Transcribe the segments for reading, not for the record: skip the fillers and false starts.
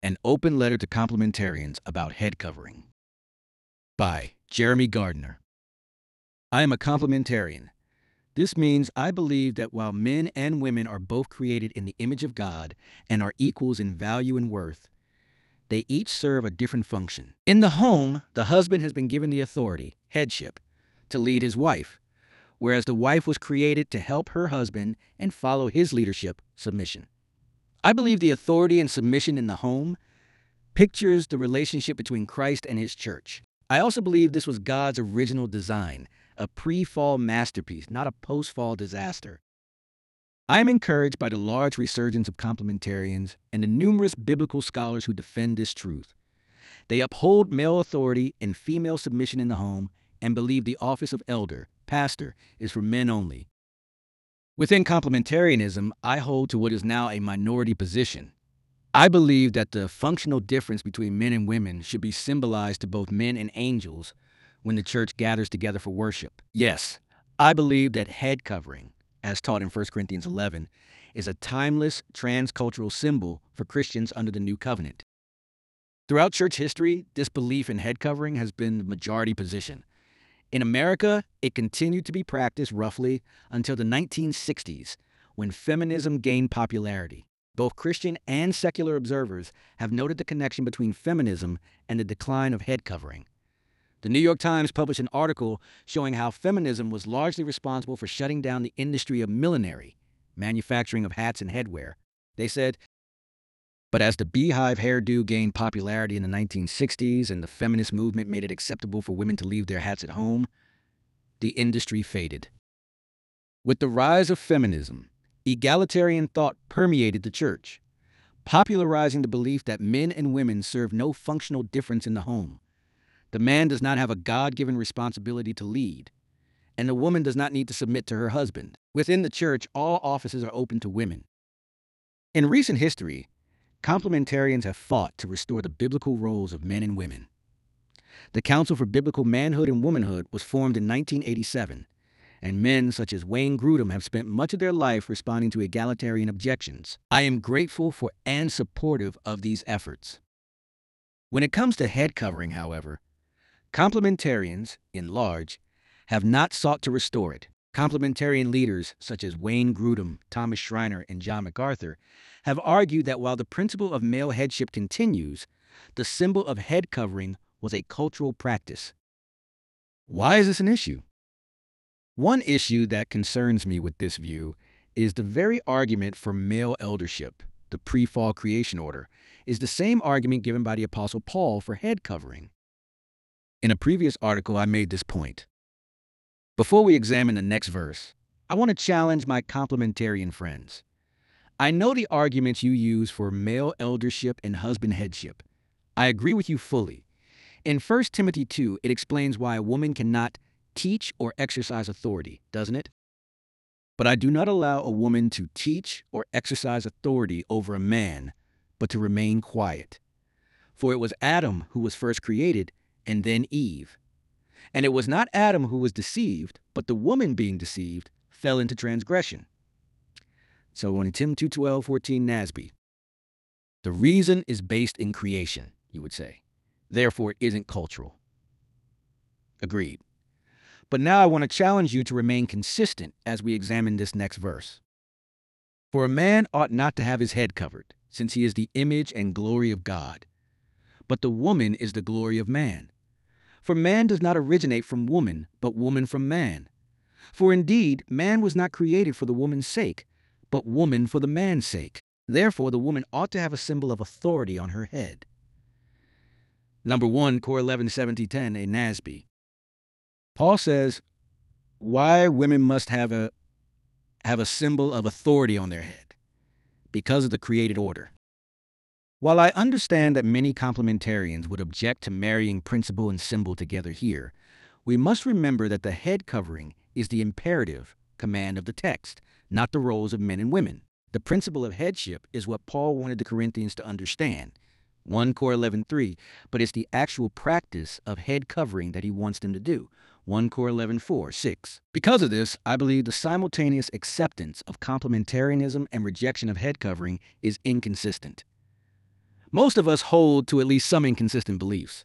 An Open Letter to Complementarians About Head Covering by Jeremy Gardner. I am a complementarian. This means I believe that while men and women are both created in the image of God and are equals in value and worth, they each serve a different function. In the home, the husband has been given the authority, headship, to lead his wife, whereas the wife was created to help her husband and follow his leadership, submission. I believe the authority and submission in the home pictures the relationship between Christ and his church. I also believe this was God's original design, a pre-fall masterpiece, not a post-fall disaster. I am encouraged by the large resurgence of complementarians and the numerous biblical scholars who defend this truth. They uphold male authority and female submission in the home and believe the office of elder, pastor, is for men only. Within complementarianism, I hold to what is now a minority position. I believe that the functional difference between men and women should be symbolized to both men and angels when the church gathers together for worship. Yes, I believe that head covering, as taught in 1 Corinthians 11, is a timeless transcultural symbol for Christians under the new covenant. Throughout church history, this belief in head covering has been the majority position. In America, it continued to be practiced roughly until the 1960s, when feminism gained popularity. Both Christian and secular observers have noted the connection between feminism and the decline of head covering. The New York Times published an article showing how feminism was largely responsible for shutting down the industry of millinery, manufacturing of hats and headwear. They said, but as the beehive hairdo gained popularity in the 1960s and the feminist movement made it acceptable for women to leave their hats at home, the industry faded. With the rise of feminism, egalitarian thought permeated the church, popularizing the belief that men and women serve no functional difference in the home. The man does not have a God-given responsibility to lead, and the woman does not need to submit to her husband. Within the church, all offices are open to women. In recent history, complementarians have fought to restore the biblical roles of men and women. The Council for Biblical Manhood and Womanhood was formed in 1987, and men such as Wayne Grudem have spent much of their life responding to egalitarian objections. I am grateful for and supportive of these efforts. When it comes to head covering, however, complementarians, in large, have not sought to restore it. Complementarian leaders such as Wayne Grudem, Thomas Schreiner, and John MacArthur have argued that while the principle of male headship continues, the symbol of head covering was a cultural practice. Why is this an issue? One issue that concerns me with this view is the very argument for male eldership, the pre-fall creation order, is the same argument given by the Apostle Paul for head covering. In a previous article, I made this point. Before we examine the next verse, I want to challenge my complementarian friends. I know the arguments you use for male eldership and husband headship. I agree with you fully. In 1 Timothy 2, it explains why a woman cannot teach or exercise authority, doesn't it? But I do not allow a woman to teach or exercise authority over a man, but to remain quiet. For it was Adam who was first created, and then Eve. And it was not Adam who was deceived, but the woman being deceived fell into transgression. So in Tim 2:12, 14 NASB. The reason is based in creation, you would say. Therefore, it isn't cultural. Agreed. But now I want to challenge you to remain consistent as we examine this next verse. For a man ought not to have his head covered, since he is the image and glory of God. But the woman is the glory of man. For man does not originate from woman, but woman from man. For indeed, man was not created for the woman's sake, but woman for the man's sake. Therefore, the woman ought to have a symbol of authority on her head. Number 1, Core 11:70-10, a NASB. Paul says why women must have a symbol of authority on their head, because of the created order. While I understand that many complementarians would object to marrying principle and symbol together here, we must remember that the head covering is the imperative command of the text, not the roles of men and women. The principle of headship is what Paul wanted the Corinthians to understand, 1 Core 11:3, but it's the actual practice of head covering that he wants them to do, 1 Core 11:4, 6. Because of this, I believe the simultaneous acceptance of complementarianism and rejection of head covering is inconsistent. Most of us hold to at least some inconsistent beliefs.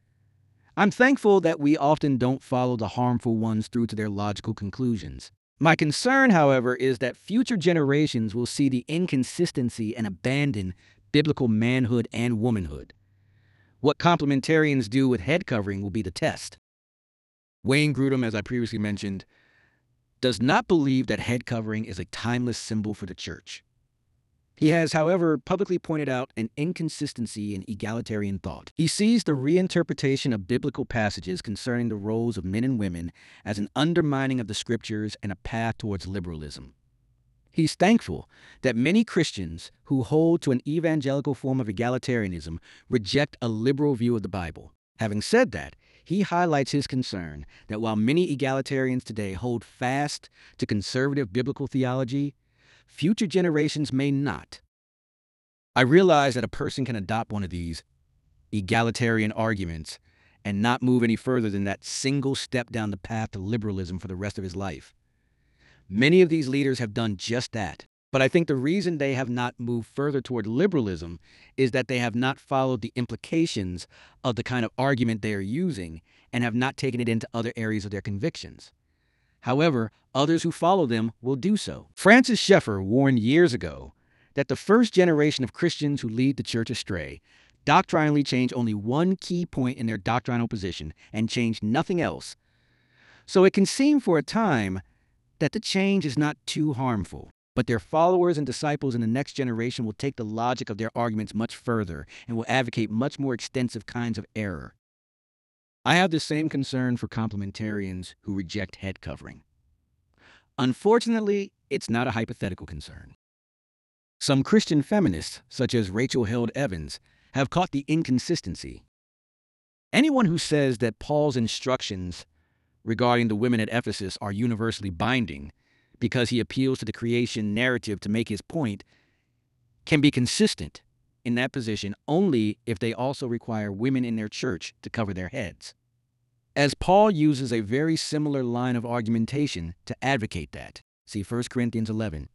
I'm thankful that we often don't follow the harmful ones through to their logical conclusions. My concern, however, is that future generations will see the inconsistency and abandon biblical manhood and womanhood. What complementarians do with head covering will be the test. Wayne Grudem, as I previously mentioned, does not believe that head covering is a timeless symbol for the church. He has, however, publicly pointed out an inconsistency in egalitarian thought. He sees the reinterpretation of biblical passages concerning the roles of men and women as an undermining of the scriptures and a path towards liberalism. He's thankful that many Christians who hold to an evangelical form of egalitarianism reject a liberal view of the Bible. Having said that, he highlights his concern that while many egalitarians today hold fast to conservative biblical theology, future generations may not. I realize that a person can adopt one of these egalitarian arguments and not move any further than that single step down the path to liberalism for the rest of his life. Many of these leaders have done just that. But I think the reason they have not moved further toward liberalism is that they have not followed the implications of the kind of argument they are using and have not taken it into other areas of their convictions. However, others who follow them will do so. Francis Schaeffer warned years ago that the first generation of Christians who lead the church astray doctrinally change only one key point in their doctrinal position and change nothing else. So it can seem for a time that the change is not too harmful. But their followers and disciples in the next generation will take the logic of their arguments much further and will advocate much more extensive kinds of error. I have the same concern for complementarians who reject head covering. Unfortunately, it's not a hypothetical concern. Some Christian feminists, such as Rachel Held Evans, have caught the inconsistency. Anyone who says that Paul's instructions regarding the women at Ephesus are universally binding because he appeals to the creation narrative to make his point can be consistent in that position only if they also require women in their church to cover their heads, as Paul uses a very similar line of argumentation to advocate that. See 1 Corinthians 11.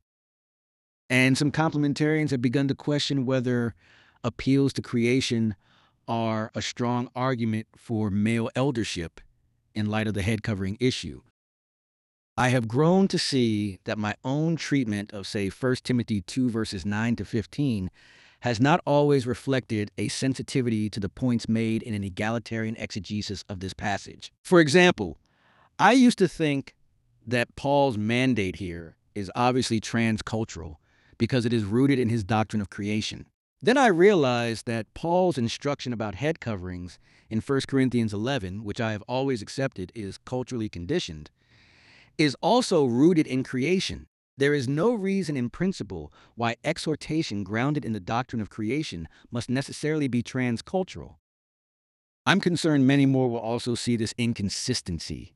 And some complementarians have begun to question whether appeals to creation are a strong argument for male eldership in light of the head covering issue. I have grown to see that my own treatment of, say, 1 Timothy 2 verses 9 to 15 has not always reflected a sensitivity to the points made in an egalitarian exegesis of this passage. For example, I used to think that Paul's mandate here is obviously transcultural because it is rooted in his doctrine of creation. Then I realized that Paul's instruction about head coverings in 1 Corinthians 11, which I have always accepted is culturally conditioned, is also rooted in creation. There is no reason in principle why exhortation grounded in the doctrine of creation must necessarily be transcultural. I'm concerned many more will also see this inconsistency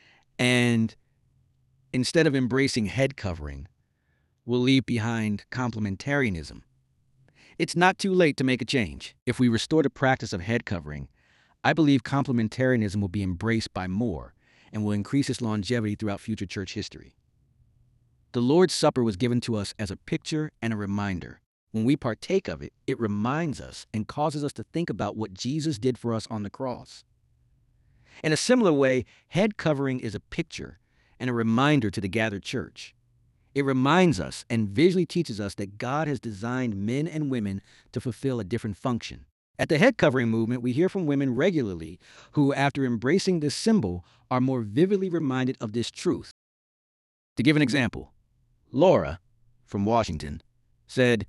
and, instead of embracing head covering, will leave behind complementarianism. It's not too late to make a change. If we restore the practice of head covering, I believe complementarianism will be embraced by more and will increase its longevity throughout future church history. The Lord's Supper was given to us as a picture and a reminder. When we partake of it, it reminds us and causes us to think about what Jesus did for us on the cross. In a similar way, head covering is a picture and a reminder to the gathered church. It reminds us and visually teaches us that God has designed men and women to fulfill a different function. At the head covering movement, we hear from women regularly who, after embracing this symbol, are more vividly reminded of this truth. To give an example, Laura, from Washington, said,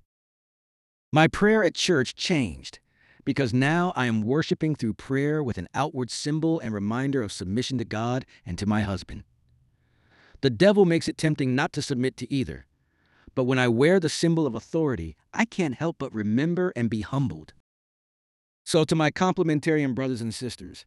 "My prayer at church changed because now I am worshiping through prayer with an outward symbol and reminder of submission to God and to my husband. The devil makes it tempting not to submit to either, but when I wear the symbol of authority, I can't help but remember and be humbled." So to my complementarian brothers and sisters,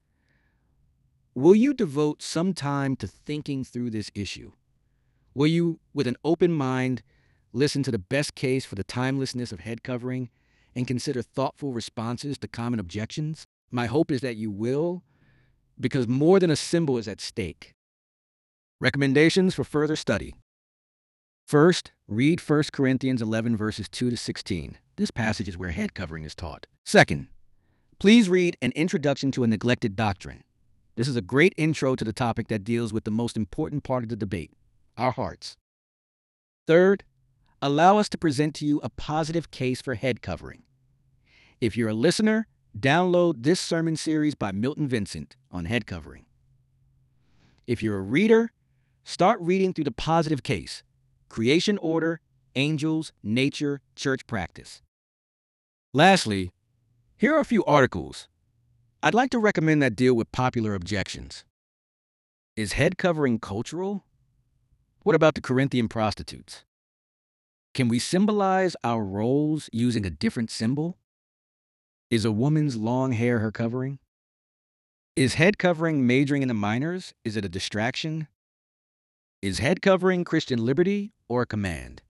will you devote some time to thinking through this issue? Will you, with an open mind, listen to the best case for the timelessness of head covering and consider thoughtful responses to common objections? My hope is that you will, because more than a symbol is at stake. Recommendations for further study. First, read 1 Corinthians 11 verses 2 to 16. This passage is where head covering is taught. Second, please read An Introduction to a Neglected Doctrine. This is a great intro to the topic that deals with the most important part of the debate, our hearts. Third, allow us to present to you a positive case for head covering. If you're a listener, download this sermon series by Milton Vincent on head covering. If you're a reader, start reading through the positive case: creation order, angels, nature, church practice. Lastly, here are a few articles I'd like to recommend that deal with popular objections. Is head covering cultural? What about the Corinthian prostitutes? Can we symbolize our roles using a different symbol? Is a woman's long hair her covering? Is head covering majoring in the minors? Is it a distraction? Is head covering Christian liberty or a command?